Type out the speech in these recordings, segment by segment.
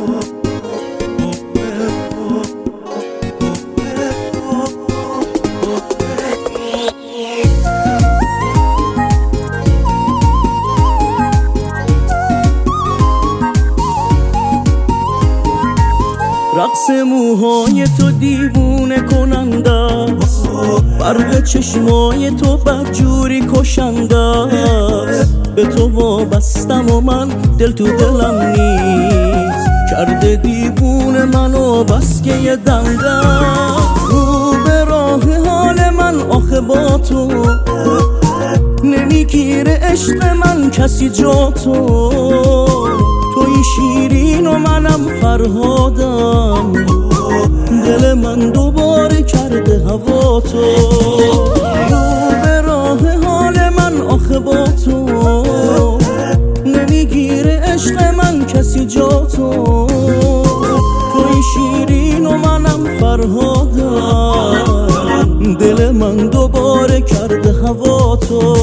رقص موهای تو دیوونه کننده است، برق چشمای تو بدجوری کشنده است. به تو وابستم و من دل تو دلم نیست، کرده دیوونه منو بس که یه دنده. رو به راه حال من آخه با تو نمیگیره عشق من کسی جا تو. توی شیرین و منم فرهادم، دل من دوباره کرده هوا تو. رو به راه حال من آخه با تو نمیگیره عشق من کسی جا تو. توی شیرین و منم فرهادم، دل من دوباره کرده هوا تو.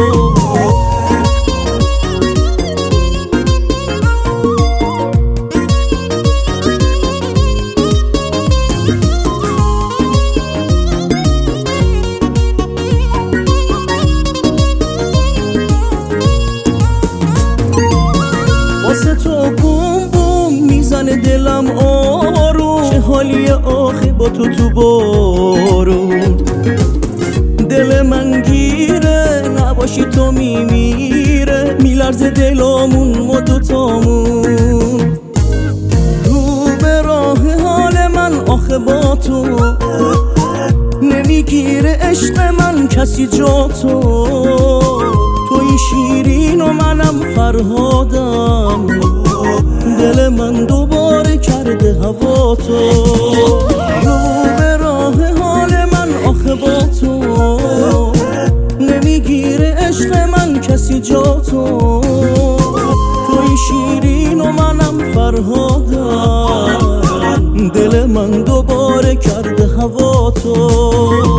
واسه تو بوم بوم میزنه دلم آروم، چه حالیه آخه با تو تو بارون. دل من گیره نباشی تو میمیره، میلرزه دلامون ما دوتامون. رو به راه حال من آخه با تو نمیگیره عشق من کسی جا تو. توی شیرین و منم فرهادم، دل من دوباره کرده هوا تو. رو به راه حال من آخه با تو نمیگیره عشق من کسی جا تو. توی شیرین و منم فرهادم، دل من دوباره کرده هوا تو.